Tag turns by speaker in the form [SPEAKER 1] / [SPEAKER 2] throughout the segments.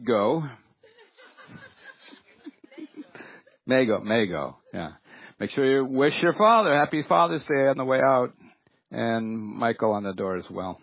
[SPEAKER 1] Go. May go. Yeah. Make sure you wish your father Happy Father's Day on the way out, and Michael on the door as well.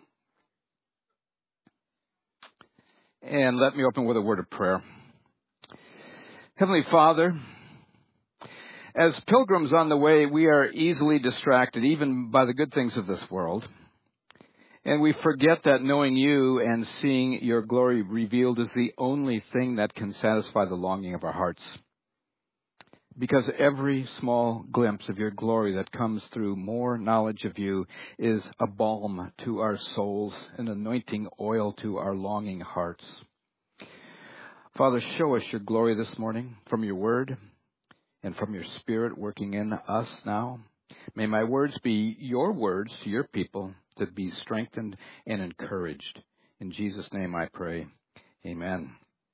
[SPEAKER 1] And let me open with a word of prayer. Heavenly Father, as pilgrims on the way, we are easily distracted even by the good things of this world. And we forget that knowing you and seeing your glory revealed is the only thing that can satisfy the longing of our hearts. Because every small glimpse of your glory that comes through more knowledge of you is a balm to our souls, an anointing oil to our longing hearts. Father, show us your glory this morning from your word and from your Spirit working in us now. May my words be your words to your people to be strengthened and encouraged. In Jesus' name I pray. Amen.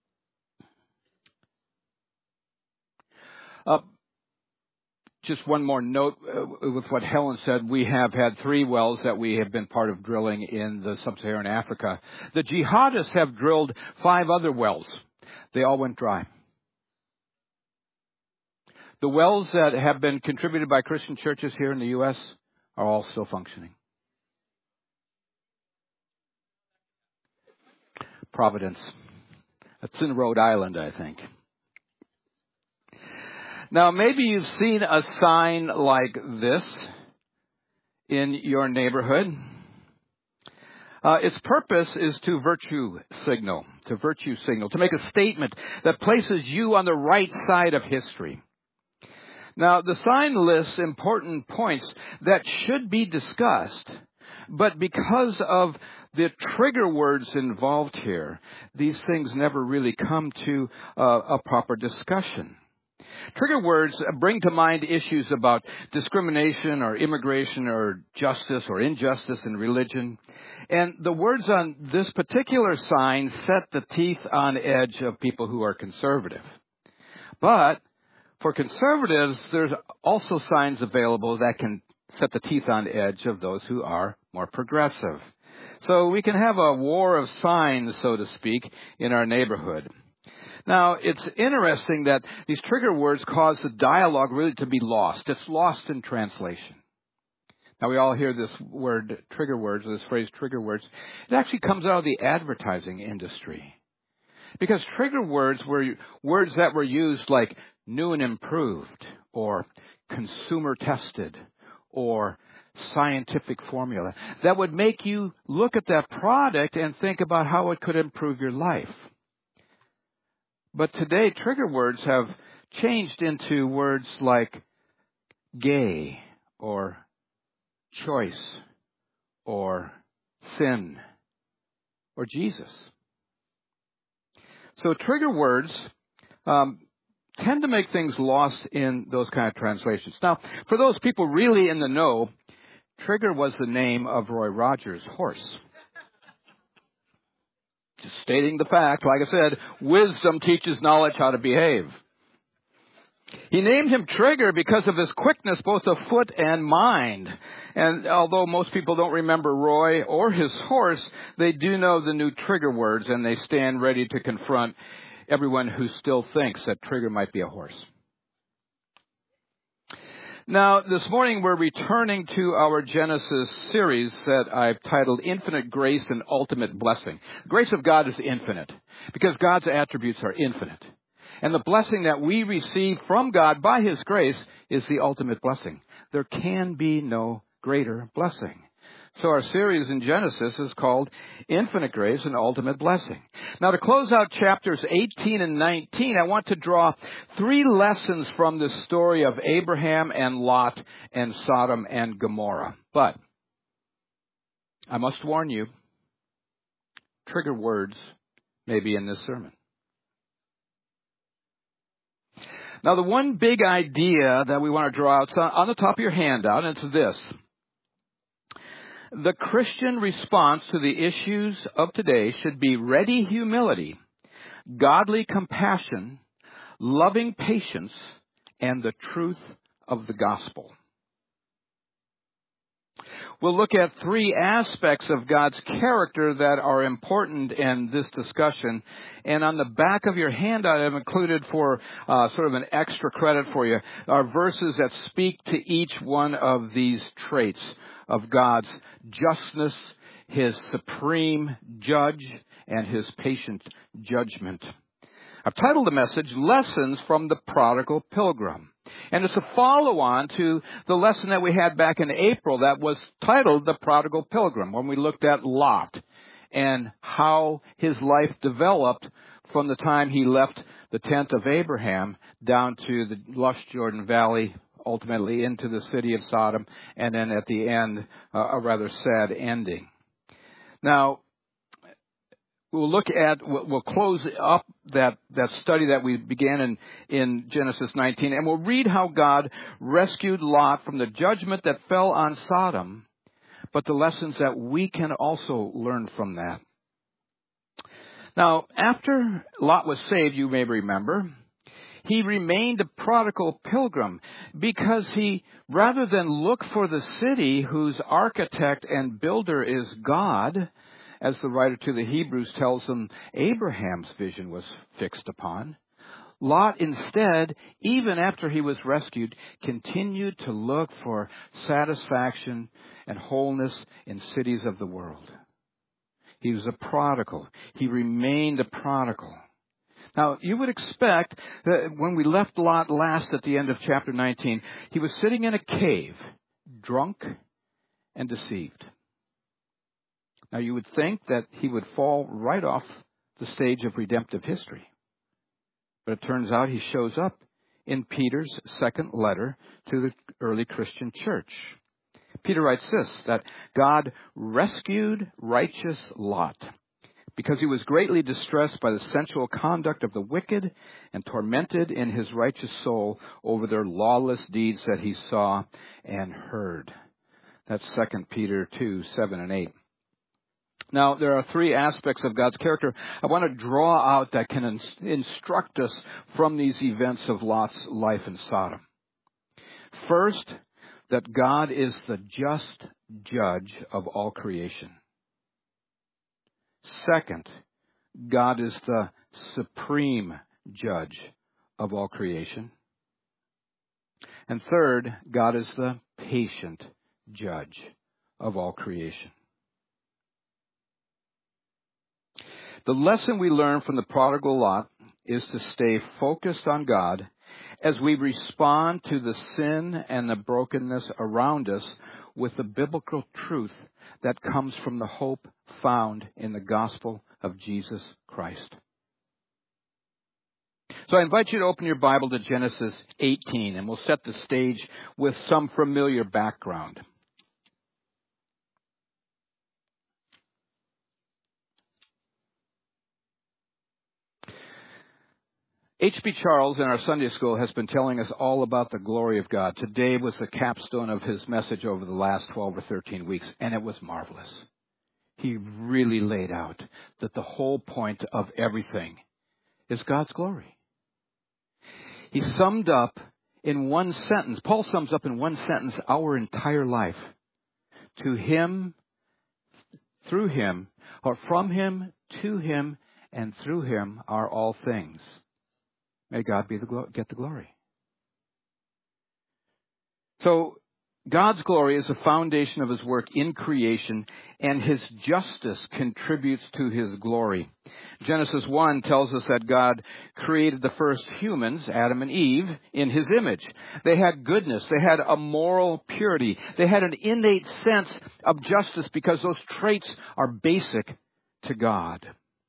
[SPEAKER 1] Just one more note with what Helen said. We have had 3 wells that we have been part of drilling in the sub-Saharan Africa. The jihadists have drilled 5 other wells. They all went dry. The wells that have been contributed by Christian churches here in the U.S. are all still functioning. Providence. That's in Rhode Island, I think. Now, maybe you've seen a sign like this in your neighborhood. Its purpose is to virtue signal, to make a statement that places you on the right side of history. Now, the sign lists important points that should be discussed, but because of the trigger words involved here, these things never really come to a proper discussion. Trigger words bring to mind issues about discrimination or immigration or justice or injustice in religion. And the words on this particular sign set the teeth on edge of people who are conservative. But for conservatives, there's also signs available that can set the teeth on edge of those who are more progressive. So we can have a war of signs, so to speak, in our neighborhood. Now, it's interesting that these trigger words cause the dialogue really to be lost. It's lost in translation. Now, we all hear this word trigger words, this phrase trigger words. It actually comes out of the advertising industry. Because trigger words were words that were used like new and improved, or consumer tested, or scientific formula, that would make you look at that product and think about how it could improve your life. But today, trigger words have changed into words like gay, or choice, or sin, or Jesus. So trigger words tend to make things lost in those kind of translations. Now, for those people really in the know, Trigger was the name of Roy Rogers' horse. Just stating the fact, like I said, wisdom teaches knowledge how to behave. He named him Trigger because of his quickness, both of foot and mind. And although most people don't remember Roy or his horse, they do know the new trigger words, and they stand ready to confront everyone who still thinks that Trigger might be a horse. Now, this morning we're returning to our Genesis series that I've titled Infinite Grace and Ultimate Blessing. The grace of God is infinite because God's attributes are infinite. And the blessing that we receive from God by His grace is the ultimate blessing. There can be no greater blessing. So our series in Genesis is called Infinite Grace and Ultimate Blessing. Now, to close out chapters 18 and 19, I want to draw 3 lessons from the story of Abraham and Lot and Sodom and Gomorrah. But I must warn you, trigger words may be in this sermon. Now, the one big idea that we want to draw out on the top of your handout, and it's this. The Christian response to the issues of today should be ready humility, godly compassion, loving patience, and the truth of the gospel. We'll look at three aspects of God's character that are important in this discussion. And on the back of your handout, I've included for sort of an extra credit for you, are verses that speak to each one of these traits of God's justness, His supreme judge, and His patient judgment. I've titled the message, Lessons from the Prodigal Pilgrim. And it's a follow-on to the lesson that we had back in April that was titled The Prodigal Pilgrim, when we looked at Lot and how his life developed from the time he left the tent of Abraham down to the lush Jordan Valley, ultimately into the city of Sodom, and then at the end, a rather sad ending. Now, we'll close up that study that we began in Genesis 19, and we'll read how God rescued Lot from the judgment that fell on Sodom, but the lessons that we can also learn from that. Now, after Lot was saved, you may remember, he remained a prodigal pilgrim because he, rather than look for the city whose architect and builder is God, as the writer to the Hebrews tells them Abraham's vision was fixed upon, Lot instead, even after he was rescued, continued to look for satisfaction and wholeness in cities of the world. He was a prodigal. He remained a prodigal. Now, you would expect that when we left Lot last at the end of chapter 19, he was sitting in a cave, drunk and deceived. Now, you would think that he would fall right off the stage of redemptive history. But it turns out he shows up in Peter's second letter to the early Christian church. Peter writes this, that God rescued righteous Lot because he was greatly distressed by the sensual conduct of the wicked and tormented in his righteous soul over their lawless deeds that he saw and heard. That's 2 Peter 2, 7 and 8. Now, there are three aspects of God's character I want to draw out that can instruct us from these events of Lot's life in Sodom. First, that God is the just judge of all creation. Second, God is the supreme judge of all creation. And third, God is the patient judge of all creation. The lesson we learn from the prodigal Lot is to stay focused on God as we respond to the sin and the brokenness around us with the biblical truth that comes from the hope found in the gospel of Jesus Christ. So I invite you to open your Bible to Genesis 18, and we'll set the stage with some familiar background. H.B. Charles in our Sunday school has been telling us all about the glory of God. Today was the capstone of his message over the last 12 or 13 weeks, and it was marvelous. He really laid out that the whole point of everything is God's glory. He summed up in one sentence, Paul sums up in one sentence our entire life. To him, through him, or from him, to him, and through him are all things. May God get the glory. So, God's glory is the foundation of his work in creation, and his justice contributes to his glory. Genesis 1 tells us that God created the first humans, Adam and Eve, in his image. They had goodness. They had a moral purity. They had an innate sense of justice because those traits are basic to God.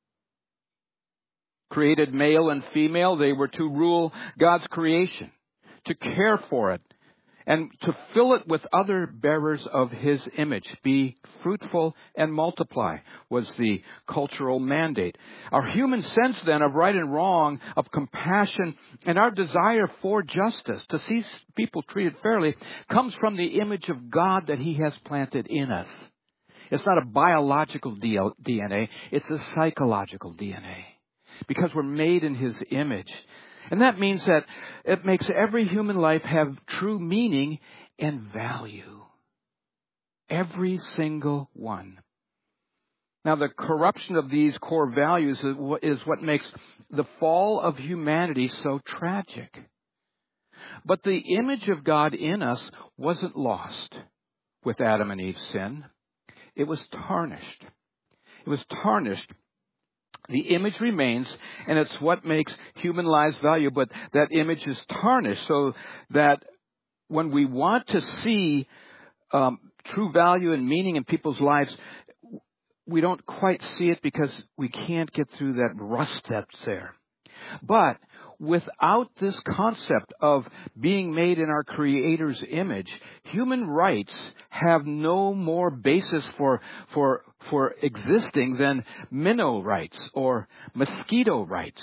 [SPEAKER 1] Created male and female, they were to rule God's creation, to care for it, and to fill it with other bearers of his image. Be fruitful and multiply was the cultural mandate. Our human sense then of right and wrong, of compassion, and our desire for justice, to see people treated fairly, comes from the image of God that he has planted in us. It's not a biological DNA, it's a psychological DNA. Because we're made in his image. And that means that it makes every human life have true meaning and value. Every single one. Now, the corruption of these core values is what makes the fall of humanity so tragic. But the image of God in us wasn't lost with Adam and Eve's sin. It was tarnished. It was tarnished. The image remains, and it's what makes human lives valuable, but that image is tarnished so that when we want to see true value and meaning in people's lives, we don't quite see it because we can't get through that rust that's there. But without this concept of being made in our Creator's image, human rights have no more basis for existing than minnow rights or mosquito rights.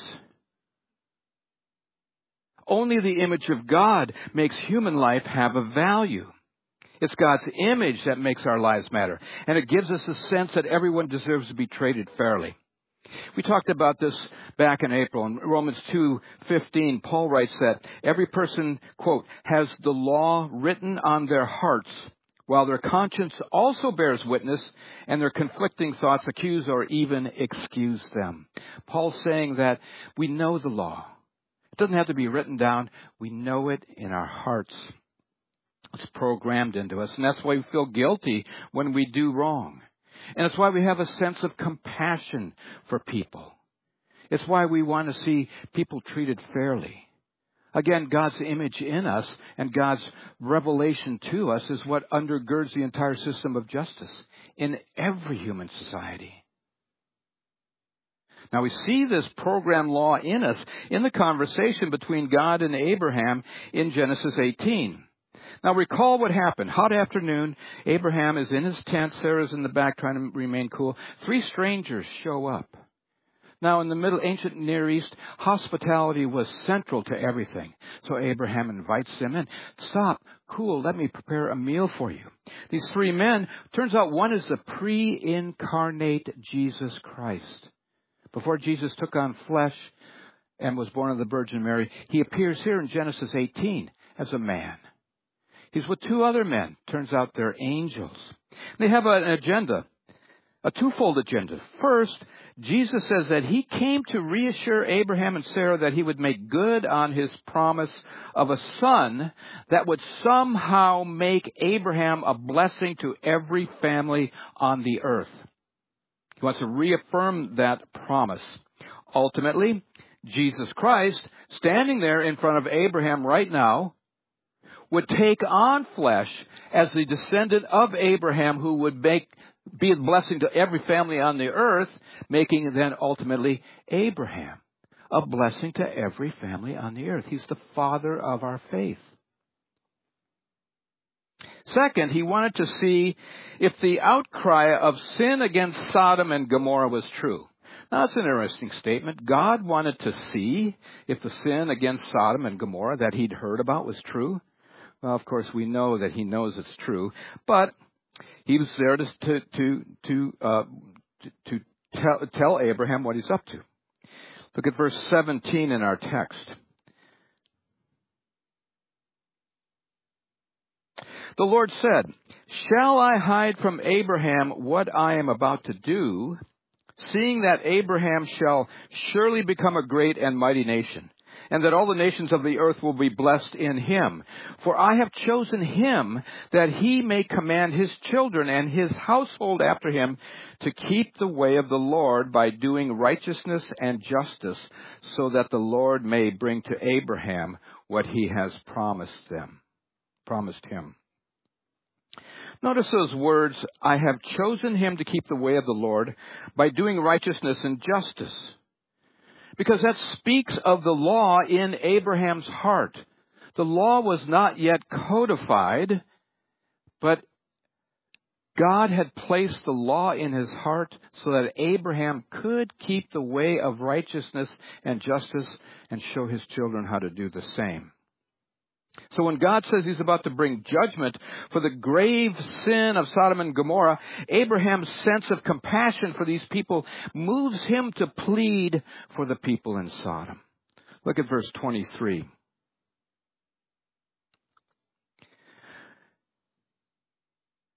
[SPEAKER 1] Only the image of God makes human life have a value. It's God's image that makes our lives matter. And it gives us a sense that everyone deserves to be treated fairly. We talked about this back in April. In Romans 2:15, Paul writes that every person, quote, has the law written on their hearts, while their conscience also bears witness, and their conflicting thoughts accuse or even excuse them. Paul's saying that we know the law. It doesn't have to be written down. We know it in our hearts. It's programmed into us, and that's why we feel guilty when we do wrong. And it's why we have a sense of compassion for people. It's why we want to see people treated fairly. Again, God's image in us and God's revelation to us is what undergirds the entire system of justice in every human society. Now we see this program law in us in the conversation between God and Abraham in Genesis 18. Now recall what happened. Hot afternoon, Abraham is in his tent, Sarah's in the back trying to remain cool. 3 strangers show up. Now in the Middle Ancient Near East, hospitality was central to everything. So Abraham invites them in. Stop, cool, let me prepare a meal for you. These 3 men, turns out one is the pre-incarnate Jesus Christ. Before Jesus took on flesh and was born of the Virgin Mary, he appears here in Genesis 18 as a man. He's with 2 other men. Turns out they're angels. They have an agenda, a twofold agenda. First, Jesus says that he came to reassure Abraham and Sarah that he would make good on his promise of a son that would somehow make Abraham a blessing to every family on the earth. He wants to reaffirm that promise. Ultimately, Jesus Christ, standing there in front of Abraham right now, would take on flesh as the descendant of Abraham who would be a blessing to every family on the earth, making then ultimately Abraham a blessing to every family on the earth. He's the father of our faith. Second, he wanted to see if the outcry of sin against Sodom and Gomorrah was true. Now, that's an interesting statement. God wanted to see if the sin against Sodom and Gomorrah that he'd heard about was true. Well, of course, we know that he knows it's true, but he was there to tell Abraham what he's up to. Look at verse 17 in our text. The Lord said, "Shall I hide from Abraham what I am about to do, seeing that Abraham shall surely become a great and mighty nation, and that all the nations of the earth will be blessed in him? For I have chosen him that he may command his children and his household after him to keep the way of the Lord by doing righteousness and justice, so that the Lord may bring to Abraham what he has promised him." Notice those words, "I have chosen him to keep the way of the Lord by doing righteousness and justice." Because that speaks of the law in Abraham's heart. The law was not yet codified, but God had placed the law in his heart so that Abraham could keep the way of righteousness and justice and show his children how to do the same. So when God says he's about to bring judgment for the grave sin of Sodom and Gomorrah, Abraham's sense of compassion for these people moves him to plead for the people in Sodom. Look at verse 23. "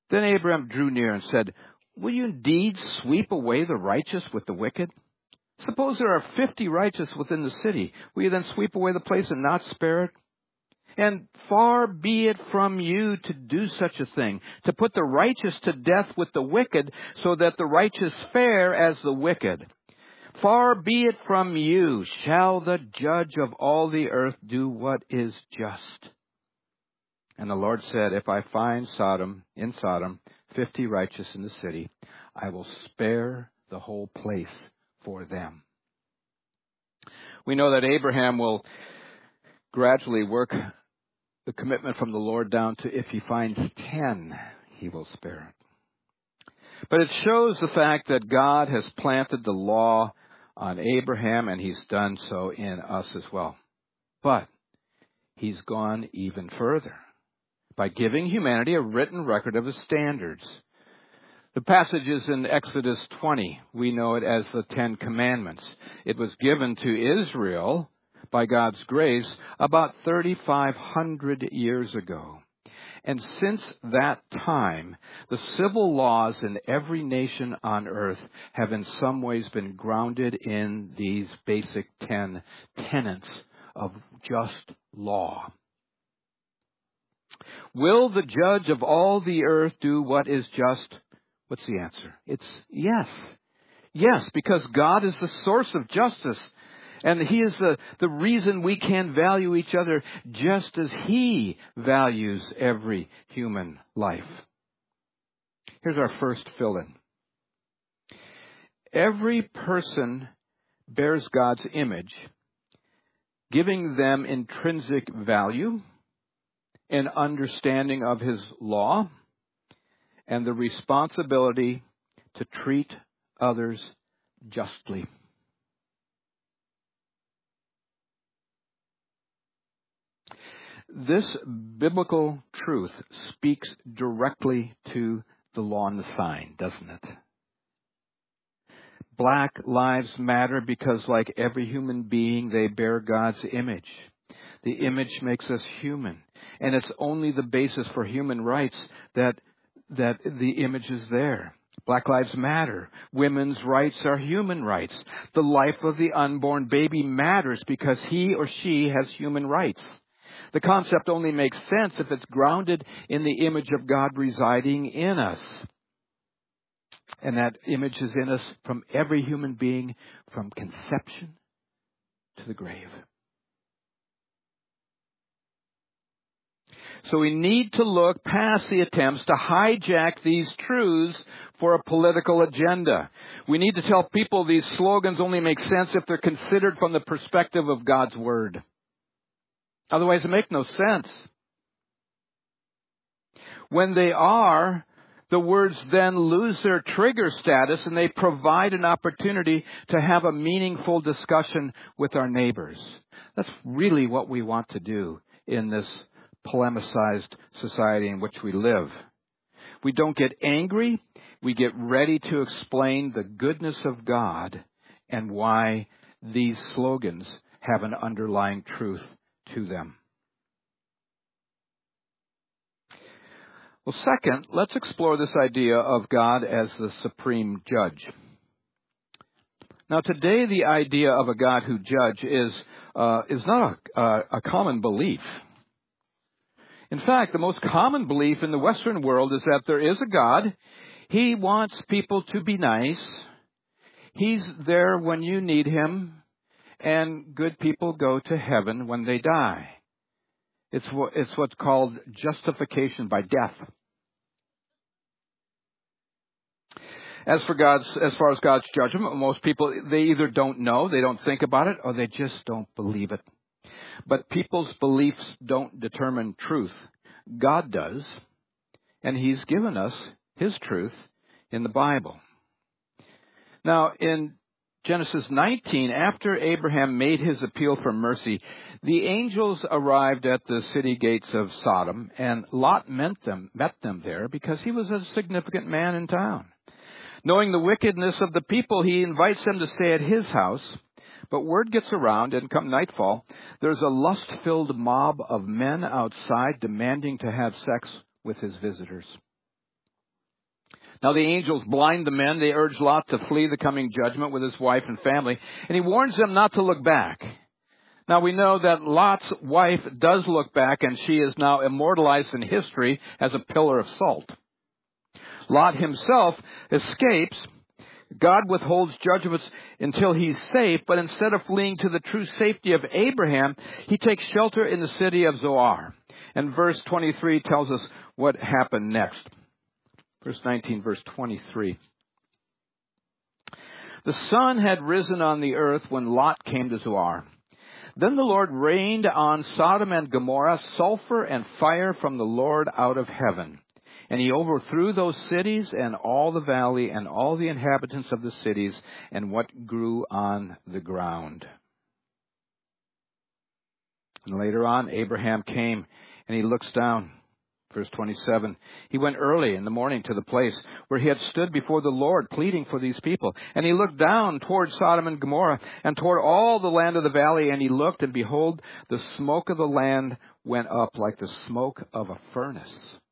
[SPEAKER 1] Then Abraham drew near and said, "Will you indeed sweep away the righteous with the wicked? Suppose there are 50 righteous within the city. Will you then sweep away the place and not spare it? And far be it from you to do such a thing, to put the righteous to death with the wicked, so that the righteous fare as the wicked. Far be it from you. Shall the judge of all the earth do what is just?" And the Lord said, "If I find in Sodom 50 righteous in the city, I will spare the whole place for them." We know that Abraham will gradually work the commitment from the Lord down to if he finds 10, he will spare it. But it shows the fact that God has planted the law on Abraham, and he's done so in us as well. But he's gone even further by giving humanity a written record of his standards. The passage is in Exodus 20. We know it as the 10 Commandments. It was given to Israel by God's grace about 3,500 years ago. And since that time, the civil laws in every nation on earth have in some ways been grounded in these basic 10 tenets of just law. Will the judge of all the earth do what is just? What's the answer? It's yes. Yes, because God is the source of justice. And He is the reason we can value each other just as He values every human life. Here's our first fill-in. Every person bears God's image, giving them intrinsic value, an understanding of His law, and the responsibility to treat others justly. This biblical truth speaks directly to the law and the sign, doesn't it? Black lives matter because, like every human being, they bear God's image. The image makes us human. And it's only the basis for human rights that the image is there. Black lives matter. Women's rights are human rights. The life of the unborn baby matters because he or she has human rights. The concept only makes sense if it's grounded in the image of God residing in us. And that image is in us from every human being, from conception to the grave. So we need to look past the attempts to hijack these truths for a political agenda. We need to tell people these slogans only make sense if they're considered from the perspective of God's Word. Otherwise, they make no sense. When they are, the words then lose their trigger status and they provide an opportunity to have a meaningful discussion with our neighbors. That's really what we want to do in this polemicized society in which we live. We don't get angry. We get ready to explain the goodness of God and why these slogans have an underlying truth to them. Well, second, let's explore this idea of God as the supreme judge. Now, today, the idea of a God who judges is not a common belief. In fact, the most common belief in the Western world is that there is a God. He wants people to be nice. He's there when you need Him. And good people go to heaven when they die. It's what's called justification by death. As far as God's judgment, most people, they either don't know, they don't think about it, or they just don't believe it. But people's beliefs don't determine truth. God does, and He's given us His truth in the Bible. Now, in Genesis 19, after Abraham made his appeal for mercy, the angels arrived at the city gates of Sodom, and Lot met them there because he was a significant man in town. Knowing the wickedness of the people, he invites them to stay at his house. But word gets around, and come nightfall, there's a lust-filled mob of men outside demanding to have sex with his visitors. Now the angels blind the men. They urge Lot to flee the coming judgment with his wife and family. And he warns them not to look back. Now we know that Lot's wife does look back, and she is now immortalized in history as a pillar of salt. Lot himself escapes. God withholds judgments until he's safe, but instead of fleeing to the true safety of Abraham, he takes shelter in the city of Zoar. And verse 23 tells us what happened next. Verse 19, verse 23. The sun had risen on the earth when Lot came to Zoar. Then the Lord rained on Sodom and Gomorrah sulfur and fire from the Lord out of heaven. And he overthrew those cities and all the valley and all the inhabitants of the cities and what grew on the ground. And later on, Abraham came and he looks down. Verse 27, he went early in the morning to the place where he had stood before the Lord pleading for these people. And he looked down toward Sodom and Gomorrah and toward all the land of the valley. And he looked, and behold, the smoke of the land went up like the smoke of a furnace.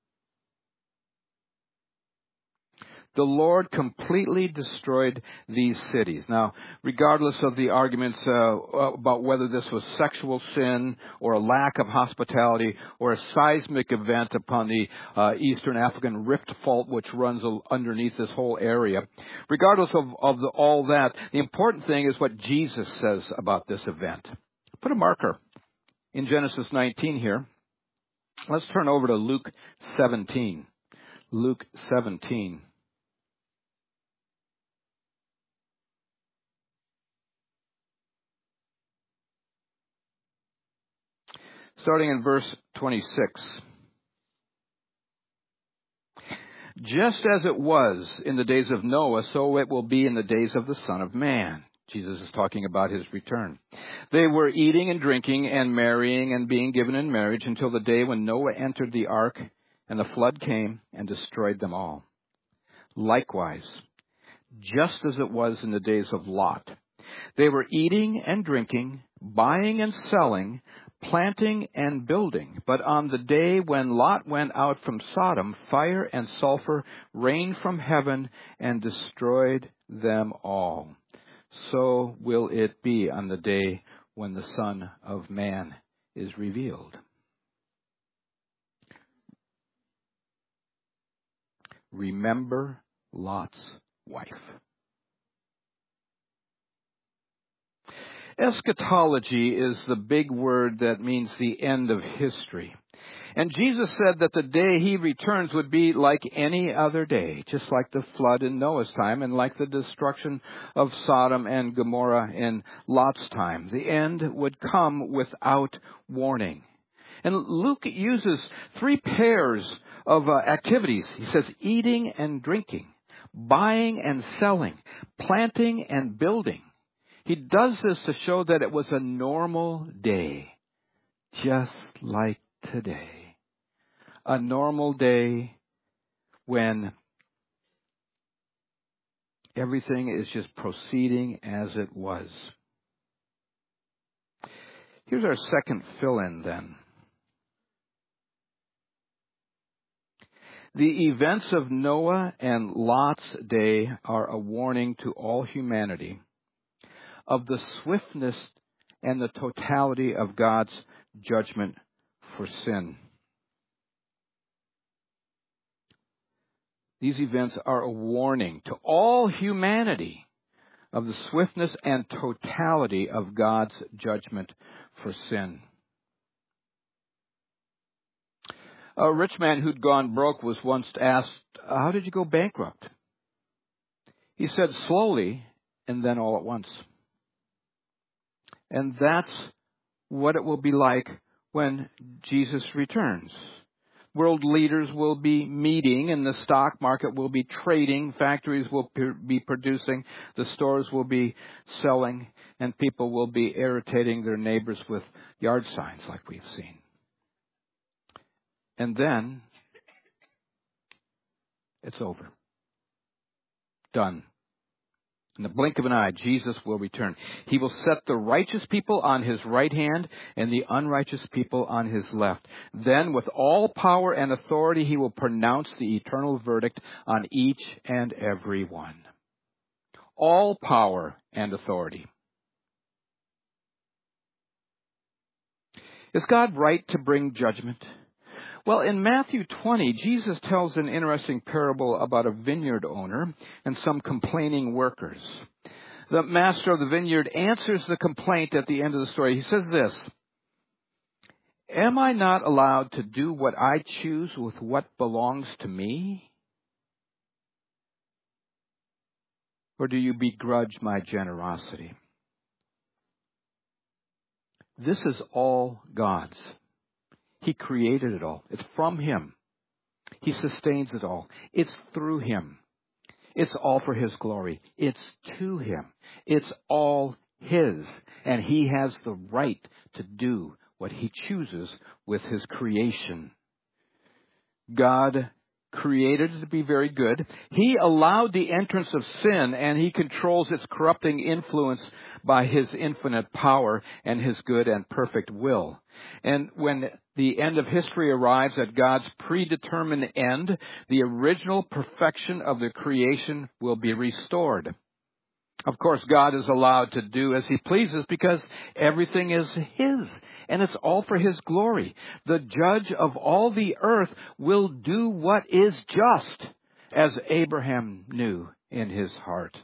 [SPEAKER 1] The Lord completely destroyed these cities. Now, regardless of the arguments about whether this was sexual sin or a lack of hospitality or a seismic event upon the Eastern African Rift Fault, which runs underneath this whole area, regardless of all that, the important thing is what Jesus says about this event. Put a marker in Genesis 19 here. Let's turn over to Luke 17. Luke 17. Starting in verse 26. Just as it was in the days of Noah, so it will be in the days of the Son of Man. Jesus is talking about his return. They were eating and drinking and marrying and being given in marriage until the day when Noah entered the ark and the flood came and destroyed them all. Likewise, just as it was in the days of Lot, they were eating and drinking, buying and selling, planting and building. But on the day when Lot went out from Sodom, fire and sulfur rained from heaven and destroyed them all. So will it be on the day when the Son of Man is revealed. Remember Lot's wife. Eschatology is the big word that means the end of history. And Jesus said that the day he returns would be like any other day, just like the flood in Noah's time and like the destruction of Sodom and Gomorrah in Lot's time. The end would come without warning. And Luke uses three pairs of activities. He says eating and drinking, buying and selling, planting and building. He does this to show that it was a normal day, just like today. A normal day when everything is just proceeding as it was. Here's our second fill-in then. The events of Noah and Lot's day are a warning to all humanity of the swiftness and the totality of God's judgment for sin. These events are a warning to all humanity of the swiftness and totality of God's judgment for sin. A rich man who'd gone broke was once asked, "How did you go bankrupt?" He said, "Slowly and then all at once." And that's what it will be like when Jesus returns. World leaders will be meeting, and the stock market will be trading, factories will be producing, the stores will be selling, and people will be irritating their neighbors with yard signs like we've seen. And then it's over. Done. In the blink of an eye, Jesus will return. He will set the righteous people on his right hand and the unrighteous people on his left. Then, with all power and authority, he will pronounce the eternal verdict on each and every one. All power and authority. Is God right to bring judgment? Well, in Matthew 20, Jesus tells an interesting parable about a vineyard owner and some complaining workers. The master of the vineyard answers the complaint at the end of the story. He says this, "Am I not allowed to do what I choose with what belongs to me? Or do you begrudge my generosity?" This is all God's. He created it all. It's from him. He sustains it all. It's through him. It's all for his glory. It's to him. It's all his. And he has the right to do what he chooses with his creation. God created it to be very good. He allowed the entrance of sin, and he controls its corrupting influence by his infinite power and his good and perfect will. And when the end of history arrives at God's predetermined end, the original perfection of the creation will be restored. Of course, God is allowed to do as he pleases because everything is his, and it's all for his glory. The judge of all the earth will do what is just, as Abraham knew in his heart.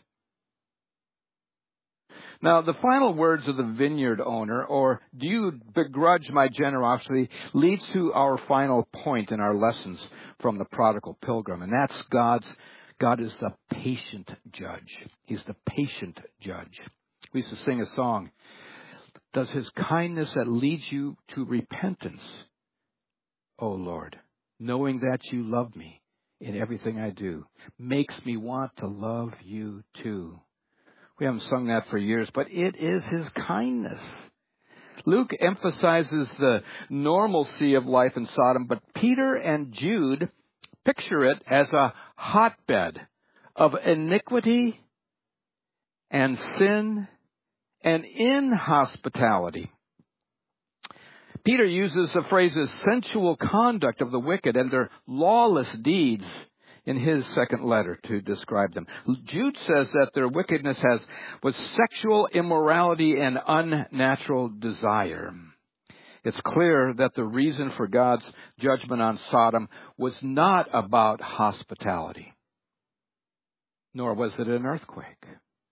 [SPEAKER 1] Now, the final words of the vineyard owner, or "do you begrudge my generosity," leads to our final point in our lessons from the prodigal pilgrim, and that's God is the patient judge. He's the patient judge. We used to sing a song, "Does his kindness that leads you to repentance, O Lord, knowing that you love me in everything I do, makes me want to love you too." We haven't sung that for years, but it is his kindness. Luke emphasizes the normalcy of life in Sodom, but Peter and Jude picture it as a hotbed of iniquity and sin and inhospitality. Peter uses the phrases sensual conduct of the wicked and their lawless deeds in his second letter to describe them. Jude says that their wickedness was sexual immorality and unnatural desire. It's clear that the reason for God's judgment on Sodom was not about hospitality, nor was it an earthquake.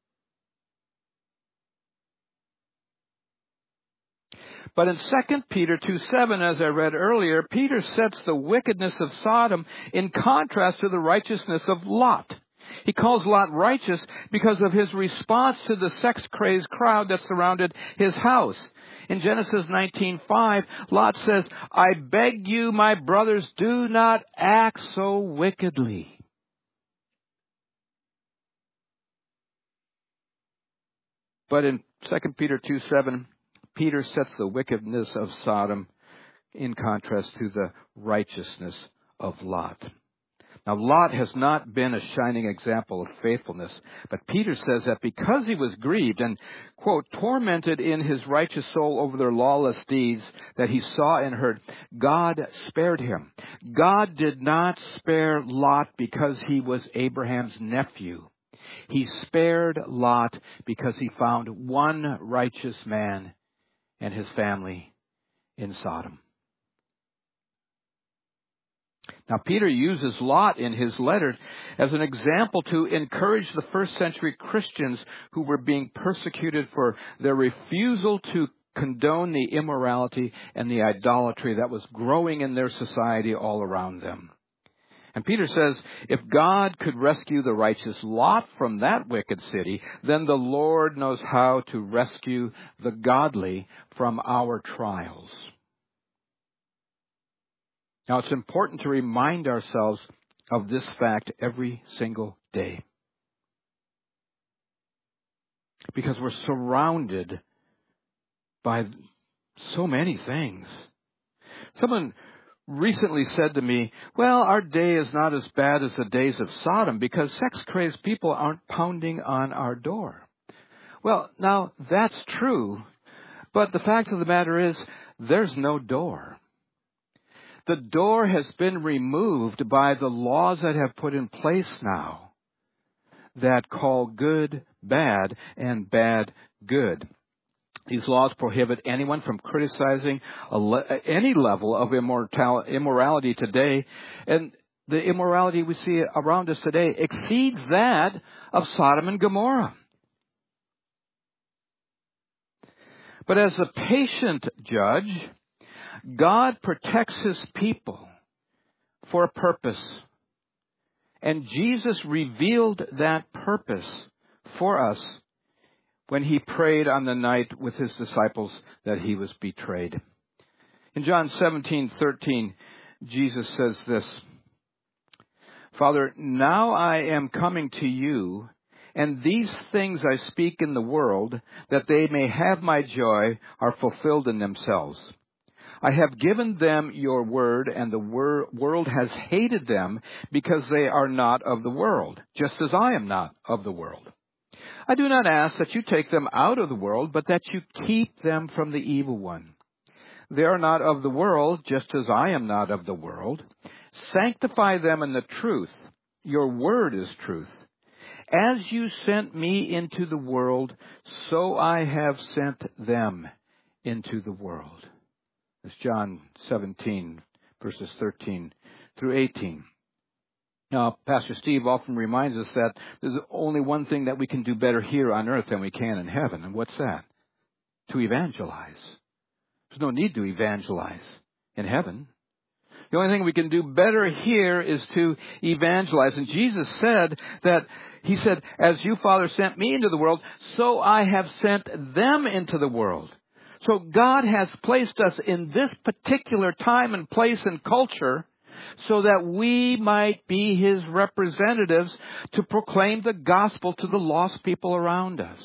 [SPEAKER 1] But in 2 Peter 2:7, as I read earlier, Peter sets the wickedness of Sodom in contrast to the righteousness of Lot. He calls Lot righteous because of his response to the sex-crazed crowd that surrounded his house. In Genesis 19:5, Lot says, "I beg you, my brothers, do not act so wickedly." But in 2 Peter 2:7, Peter sets the wickedness of Sodom in contrast to the righteousness of Lot. Now, Lot has not been a shining example of faithfulness, but Peter says that because he was grieved and, quote, tormented in his righteous soul over their lawless deeds that he saw and heard, God spared him. God did not spare Lot because he was Abraham's nephew. He spared Lot because he found one righteous man and his family in Sodom. Now, Peter uses Lot in his letter as an example to encourage the first century Christians who were being persecuted for their refusal to condone the immorality and the idolatry that was growing in their society all around them. And Peter says, if God could rescue the righteous Lot from that wicked city, then the Lord knows how to rescue the godly from our trials. Now, it's important to remind ourselves of this fact every single day, because we're surrounded by so many things. Someone recently said to me, well, our day is not as bad as the days of Sodom because sex-crazed people aren't pounding on our door. Well, now, that's true, but the fact of the matter is, there's no door. The door has been removed by the laws that have put in place now that call good bad and bad good. These laws prohibit anyone from criticizing any level of immorality today, and the immorality we see around us today exceeds that of Sodom and Gomorrah. But as a patient judge, God protects His people for a purpose. And Jesus revealed that purpose for us when He prayed on the night with His disciples that He was betrayed. In John 17:13, Jesus says this, Father, now I am coming to you, and these things I speak in the world, that they may have my joy, are fulfilled in themselves. I have given them your word, and the world has hated them because they are not of the world, just as I am not of the world. I do not ask that you take them out of the world, but that you keep them from the evil one. They are not of the world, just as I am not of the world. Sanctify them in the truth. Your word is truth. As you sent me into the world, so I have sent them into the world. That's John 17, verses 13 through 18. Now, Pastor Steve often reminds us that there's only one thing that we can do better here on earth than we can in heaven. And what's that? To evangelize. There's no need to evangelize in heaven. The only thing we can do better here is to evangelize. And Jesus said that, He said, as you, Father, sent me into the world, so I have sent them into the world. So God has placed us in this particular time and place and culture so that we might be His representatives to proclaim the gospel to the lost people around us.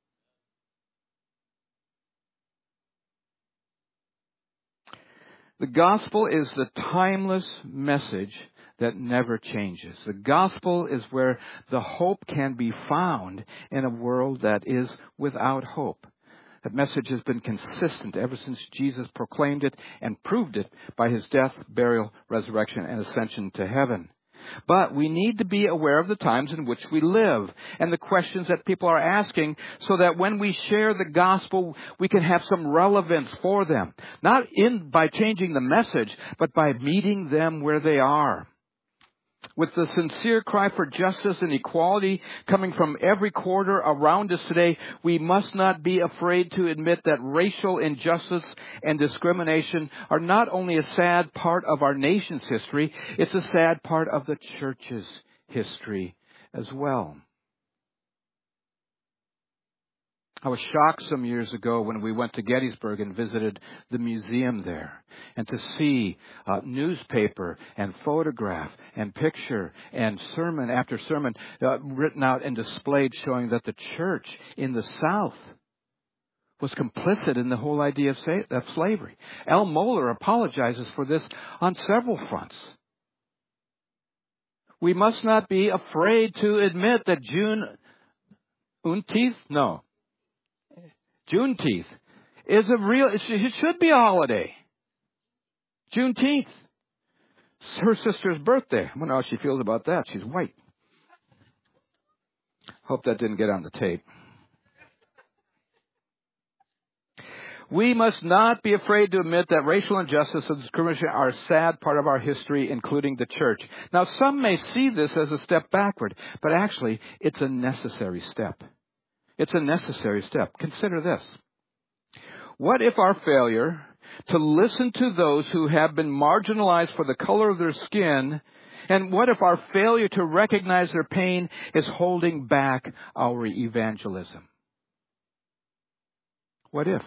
[SPEAKER 1] The gospel is the timeless message that never changes. The gospel is where the hope can be found in a world that is without hope. That message has been consistent ever since Jesus proclaimed it and proved it by His death, burial, resurrection, and ascension to heaven. But we need to be aware of the times in which we live and the questions that people are asking so that when we share the gospel, we can have some relevance for them. Not by changing the message, but by meeting them where they are. With the sincere cry for justice and equality coming from every quarter around us today, we must not be afraid to admit that racial injustice and discrimination are not only a sad part of our nation's history, it's a sad part of the church's history as well. I was shocked some years ago when we went to Gettysburg and visited the museum there, and to see newspaper and photograph and picture and sermon after sermon written out and displayed showing that the church in the South was complicit in the whole idea of slavery. Al Mohler apologizes for this on several fronts. We must not be afraid to admit that Juneteenth is it should be a holiday. Juneteenth. It's her sister's birthday. I wonder how she feels about that. She's white. Hope that didn't get on the tape. We must not be afraid to admit that racial injustice and discrimination are a sad part of our history, including the church. Now, some may see this as a step backward, but actually, it's a necessary step. It's a necessary step. Consider this. What if our failure to listen to those who have been marginalized for the color of their skin, and what if our failure to recognize their pain is holding back our evangelism? What if?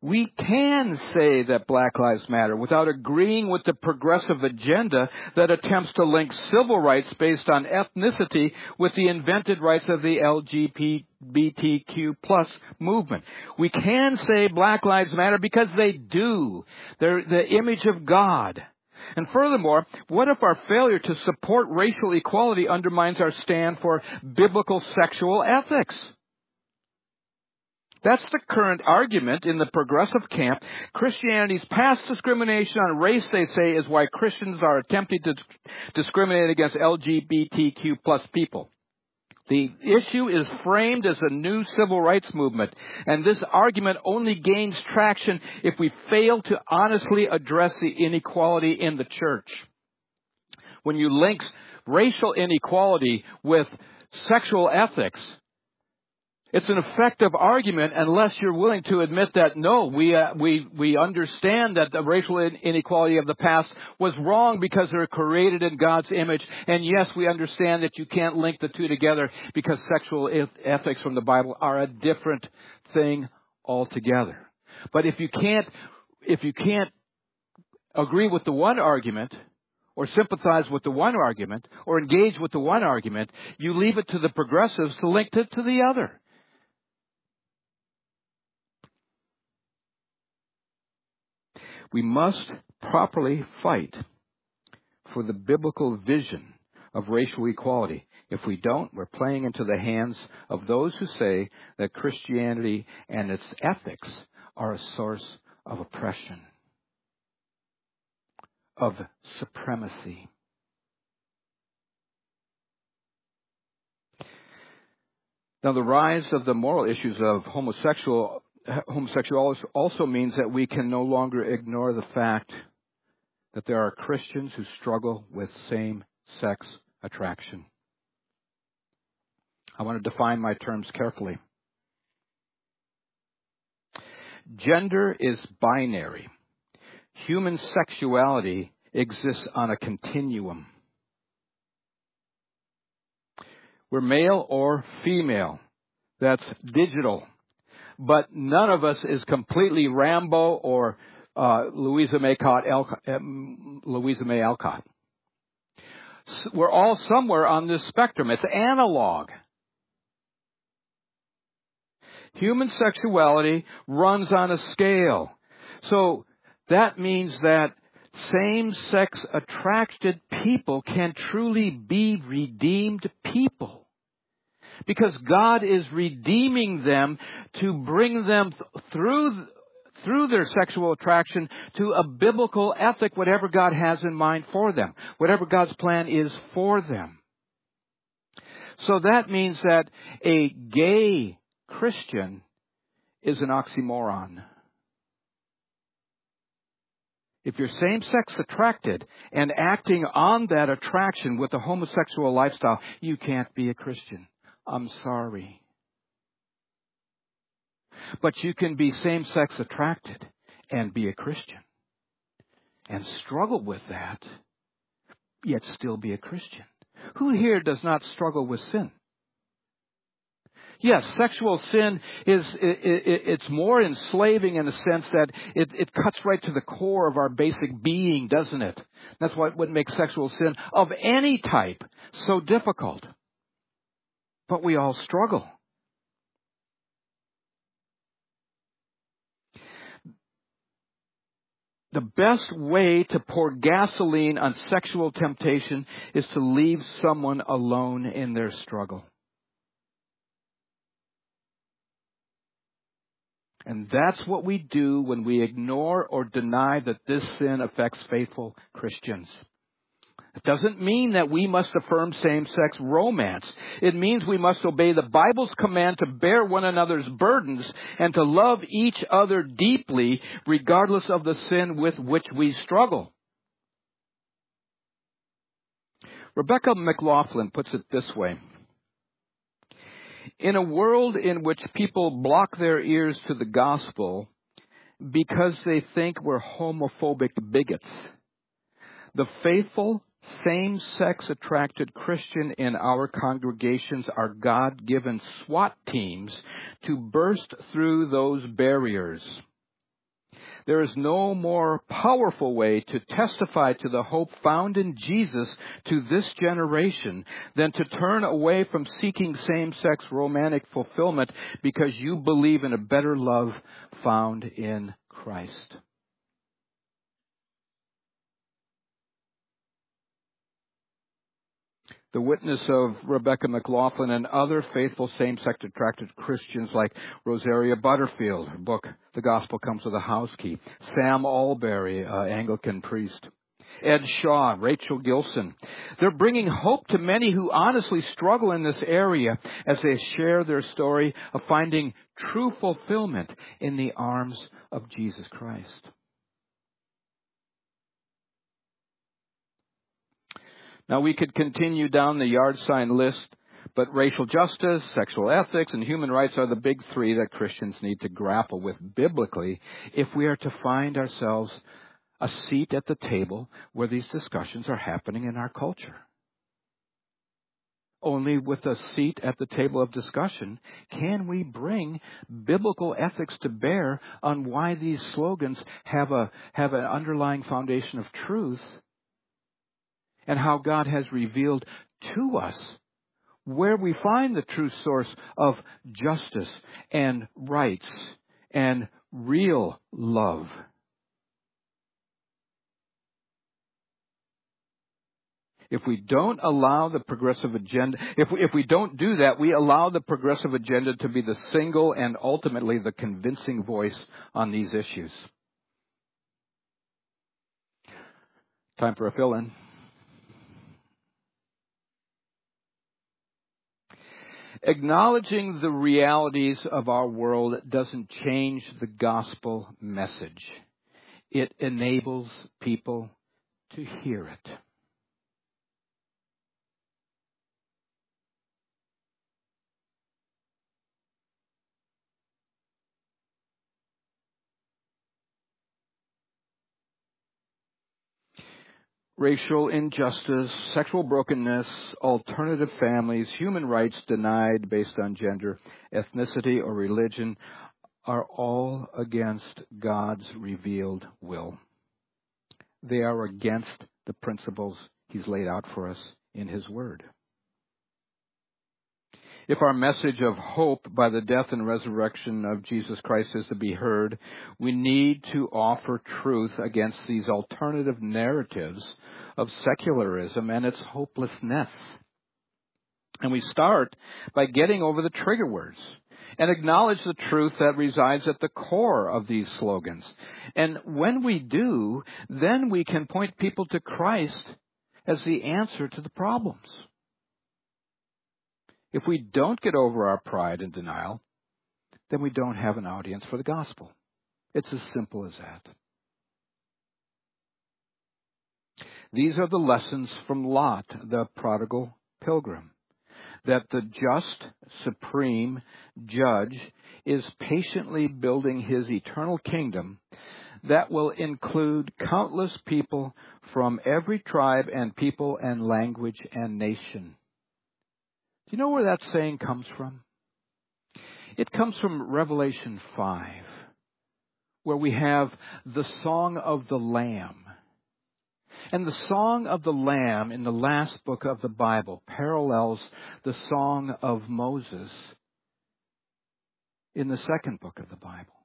[SPEAKER 1] We can say that Black Lives Matter without agreeing with the progressive agenda that attempts to link civil rights based on ethnicity with the invented rights of the LGBTQ plus movement. We can say Black Lives Matter because they do. They're the image of God. And furthermore, what if our failure to support racial equality undermines our stand for biblical sexual ethics? That's the current argument in the progressive camp. Christianity's past discrimination on race, they say, is why Christians are attempting to discriminate against LGBTQ plus people. The issue is framed as a new civil rights movement, and this argument only gains traction if we fail to honestly address the inequality in the church. When you link racial inequality with sexual ethics, it's an effective argument unless you're willing to admit that, no, we understand that the racial inequality of the past was wrong because they were created in God's image. And yes, we understand that you can't link the two together because sexual ethics from the Bible are a different thing altogether. But if you can't agree with the one argument, or sympathize with the one argument, or engage with the one argument, you leave it to the progressives to link it to the other. We must properly fight for the biblical vision of racial equality. If we don't, we're playing into the hands of those who say that Christianity and its ethics are a source of oppression, of supremacy. Now, the rise of the moral issues of homosexuality also means that we can no longer ignore the fact that there are Christians who struggle with same-sex attraction. I want to define my terms carefully. Gender is binary. Human sexuality exists on a continuum. We're male or female. That's digital. But none of us is completely Rambo or Louisa May Alcott. We're all somewhere on this spectrum. It's analog. Human sexuality runs on a scale. So that means that same-sex attracted people can truly be redeemed people. Because God is redeeming them to bring them through their sexual attraction to a biblical ethic, whatever God has in mind for them, whatever God's plan is for them. So that means that a gay Christian is an oxymoron. If you're same-sex attracted and acting on that attraction with a homosexual lifestyle, you can't be a Christian. I'm sorry. But you can be same-sex attracted and be a Christian and struggle with that, yet still be a Christian. Who here does not struggle with sin? Yes, sexual sin it's more enslaving in the sense that it cuts right to the core of our basic being, doesn't it? That's what makes sexual sin of any type so difficult. But we all struggle. The best way to pour gasoline on sexual temptation is to leave someone alone in their struggle. And that's what we do when we ignore or deny that this sin affects faithful Christians. It doesn't mean that we must affirm same-sex romance. It means we must obey the Bible's command to bear one another's burdens and to love each other deeply, regardless of the sin with which we struggle. Rebecca McLaughlin puts it this way. In a world in which people block their ears to the gospel because they think we're homophobic bigots, the faithful, same-sex attracted Christian in our congregations are God-given SWAT teams to burst through those barriers. There is no more powerful way to testify to the hope found in Jesus to this generation than to turn away from seeking same-sex romantic fulfillment because you believe in a better love found in Christ. The witness of Rebecca McLaughlin and other faithful same-sex attracted Christians like Rosaria Butterfield, her book, The Gospel Comes with a House Key, Sam Albury, Anglican priest, Ed Shaw, Rachel Gilson. They're bringing hope to many who honestly struggle in this area as they share their story of finding true fulfillment in the arms of Jesus Christ. Now, we could continue down the yard sign list, but racial justice, sexual ethics, and human rights are the big three that Christians need to grapple with biblically if we are to find ourselves a seat at the table where these discussions are happening in our culture. Only with a seat at the table of discussion can we bring biblical ethics to bear on why these slogans have an underlying foundation of truth, and how God has revealed to us where we find the true source of justice and rights and real love. If we don't allow the progressive agenda, if we don't do that, we allow the progressive agenda to be the single and ultimately the convincing voice on these issues. Time for a fill-in. Acknowledging the realities of our world doesn't change the gospel message. It enables people to hear it. Racial injustice, sexual brokenness, alternative families, human rights denied based on gender, ethnicity, or religion are all against God's revealed will. They are against the principles He's laid out for us in His Word. If our message of hope by the death and resurrection of Jesus Christ is to be heard, we need to offer truth against these alternative narratives of secularism and its hopelessness. And we start by getting over the trigger words and acknowledge the truth that resides at the core of these slogans. And when we do, then we can point people to Christ as the answer to the problems. If we don't get over our pride and denial, then we don't have an audience for the gospel. It's as simple as that. These are the lessons from Lot, the prodigal pilgrim, that the just, supreme judge is patiently building his eternal kingdom that will include countless people from every tribe and people and language and nation. Do you know where that saying comes from? It comes from Revelation 5, where we have the Song of the Lamb. And the Song of the Lamb in the last book of the Bible parallels the Song of Moses in the second book of the Bible,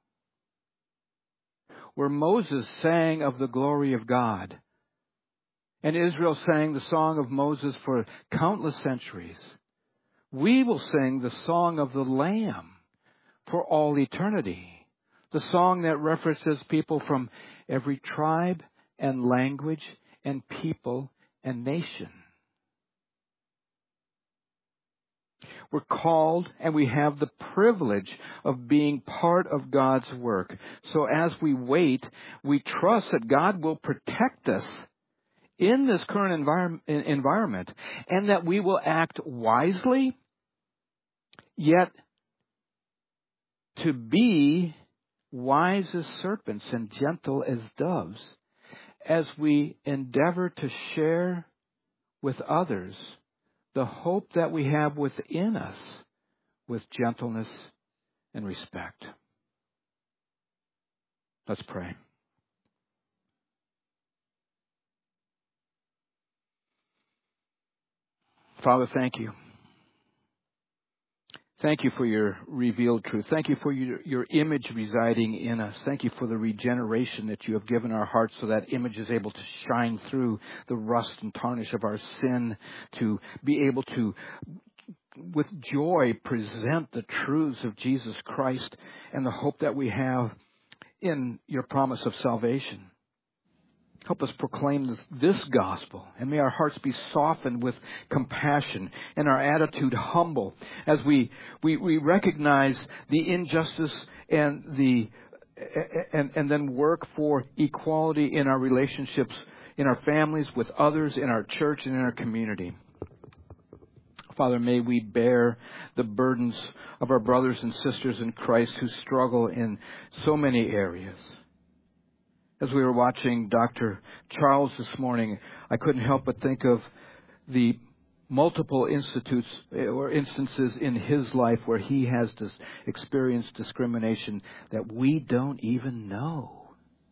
[SPEAKER 1] where Moses sang of the glory of God, and Israel sang the Song of Moses for countless centuries. We will sing the Song of the Lamb for all eternity, the song that references people from every tribe and language and people and nation. We're called and we have the privilege of being part of God's work. So as we wait, we trust that God will protect us in this current environment, and that we will act wisely, yet to be wise as serpents and gentle as doves as we endeavor to share with others the hope that we have within us with gentleness and respect. Let's pray. Father, thank you. Thank you for your revealed truth. Thank you for your image residing in us. Thank you for the regeneration that you have given our hearts so that image is able to shine through the rust and tarnish of our sin, to be able to, with joy, present the truths of Jesus Christ and the hope that we have in your promise of salvation. Help us proclaim this gospel, and may our hearts be softened with compassion and our attitude humble as we recognize the injustice and then work for equality in our relationships, in our families, with others, in our church, and in our community. Father, may we bear the burdens of our brothers and sisters in Christ who struggle in so many areas. As we were watching Dr. Charles this morning, I couldn't help but think of the multiple instances in his life where he has experienced discrimination that we don't even know.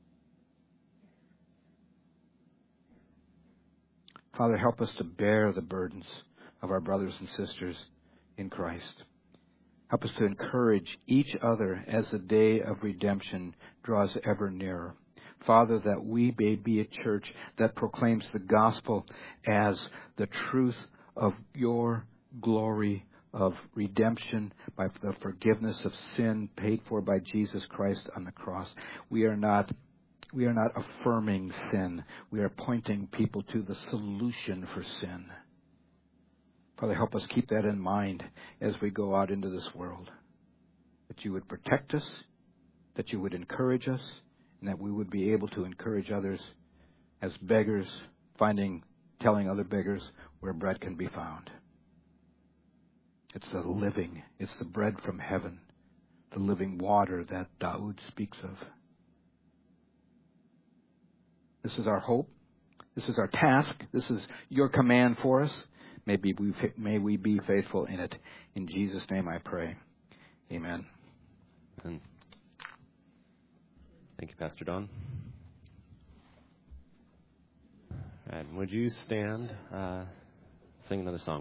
[SPEAKER 1] Father, help us to bear the burdens of our brothers and sisters in Christ. Help us to encourage each other as the day of redemption draws ever nearer. Father, that we may be a church that proclaims the gospel as the truth of your glory of redemption by the forgiveness of sin paid for by Jesus Christ on the cross. We are not affirming sin. We are pointing people to the solution for sin. Father, help us keep that in mind as we go out into this world. That you would protect us, that you would encourage us, and that we would be able to encourage others as beggars, telling other beggars where bread can be found. It's the bread from heaven, the living water that Daud speaks of. This is our hope. This is our task. This is your command for us. May we be faithful in it. In Jesus' name I pray. Amen.
[SPEAKER 2] And thank you, Pastor Don. All right, would you stand, sing another song?